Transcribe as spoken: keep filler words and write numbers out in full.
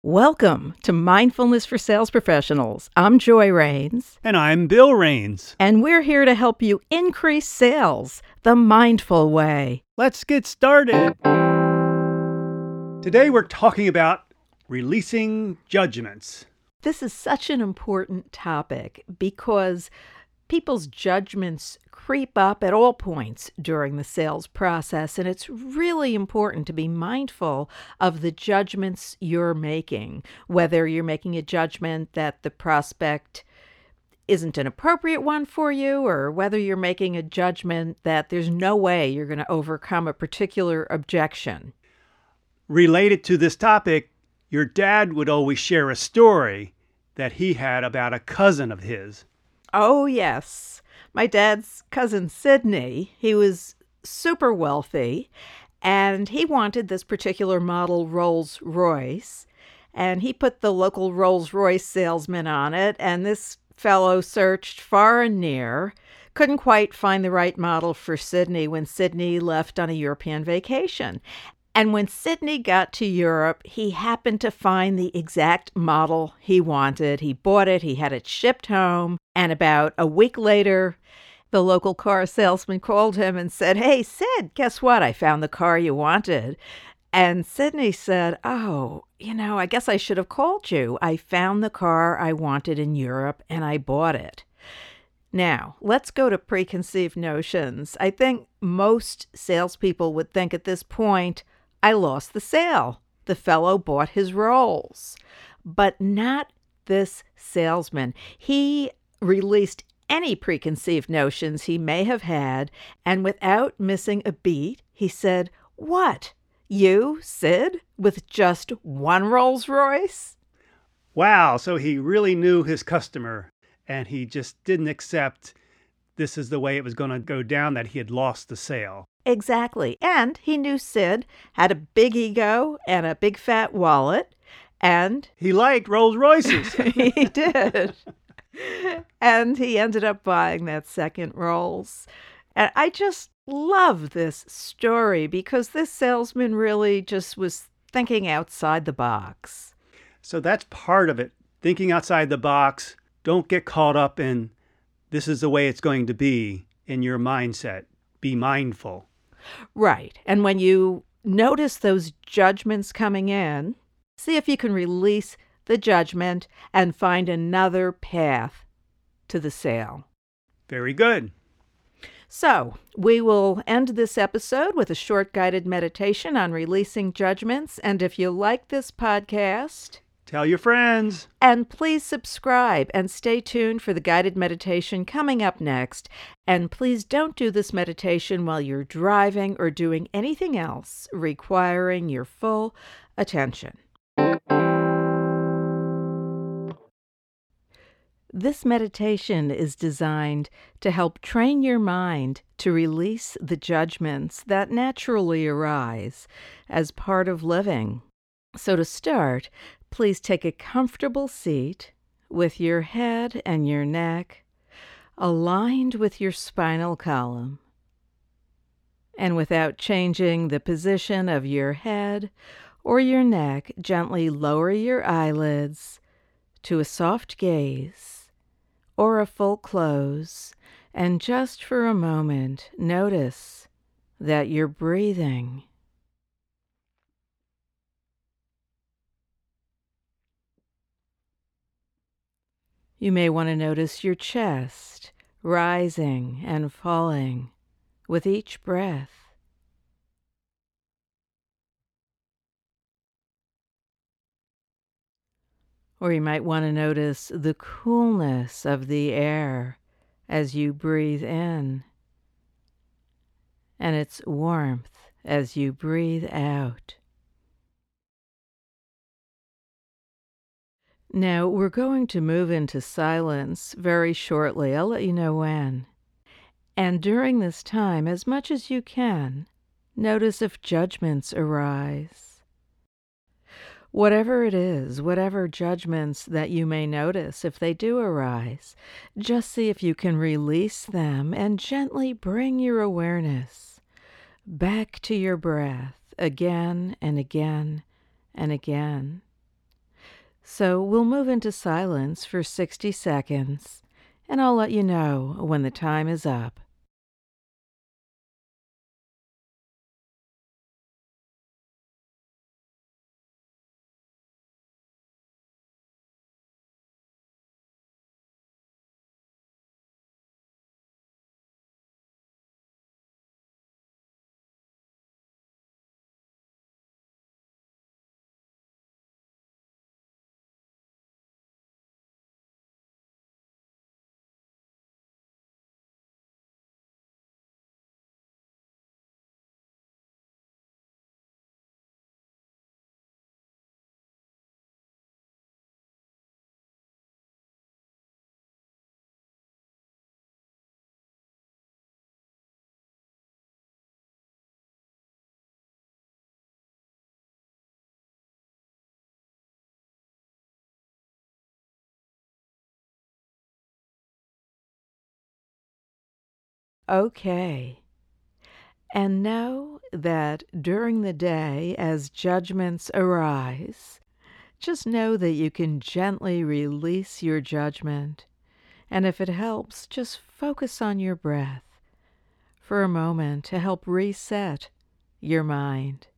Welcome to Mindfulness for Sales Professionals. I'm Joy Rains. And I'm Bill Rains. And we're here to help you increase sales the mindful way. Let's get started. Today we're talking about releasing judgments. This is such an important topic because people's judgments creep up at all points during the sales process, and it's really important to be mindful of the judgments you're making, whether you're making a judgment that the prospect isn't an appropriate one for you, or whether you're making a judgment that there's no way you're going to overcome a particular objection. Related to this topic, your dad would always share a story that he had about a cousin of his. Oh, yes. My dad's cousin, Sidney, he was super wealthy, and he wanted this particular model Rolls-Royce, and he put the local Rolls-Royce salesman on it, and this fellow searched far and near, couldn't quite find the right model for Sidney when Sidney left on a European vacation. And when Sidney got to Europe, he happened to find the exact model he wanted. He bought it, he had it shipped home, and about a week later, the local car salesman called him and said, "Hey, Sid, guess what? I found the car you wanted." And Sidney said, "Oh, you know, I guess I should have called you. I found the car I wanted in Europe, and I bought it." Now, let's go to preconceived notions. I think most salespeople would think at this point, I lost the sale. The fellow bought his Rolls. But not this salesman. He released any preconceived notions he may have had, and without missing a beat, he said, "What? You, Sid, with just one Rolls-Royce?" Wow, so he really knew his customer, and he just didn't accept this is the way it was going to go down, that he had lost the sale. Exactly. And he knew Sid had a big ego and a big fat wallet, and he liked Rolls Royces. He did. And he ended up buying that second Rolls. And I just love this story because this salesman really just was thinking outside the box. So that's part of it. Thinking outside the box. Don't get caught up in this is the way it's going to be in your mindset. Be mindful. Right. And when you notice those judgments coming in, see if you can release the judgment and find another path to the sale. Very good. So, we will end this episode with a short guided meditation on releasing judgments. And if you like this podcast, tell your friends. And please subscribe and stay tuned for the guided meditation coming up next. And please don't do this meditation while you're driving or doing anything else requiring your full attention. This meditation is designed to help train your mind to release the judgments that naturally arise as part of living. So to start, please take a comfortable seat with your head and your neck aligned with your spinal column. And without changing the position of your head or your neck, gently lower your eyelids to a soft gaze or a full close, and just for a moment, notice that you're breathing. You may want to notice your chest rising and falling with each breath. Or you might want to notice the coolness of the air as you breathe in, and its warmth as you breathe out. Now, we're going to move into silence very shortly. I'll let you know when. And during this time, as much as you can, notice if judgments arise. Whatever it is, whatever judgments that you may notice, if they do arise, just see if you can release them and gently bring your awareness back to your breath again and again and again. So we'll move into silence for sixty seconds, and I'll let you know when the time is up. Okay. And know that during the day, as judgments arise, just know that you can gently release your judgment. And if it helps, just focus on your breath for a moment to help reset your mind.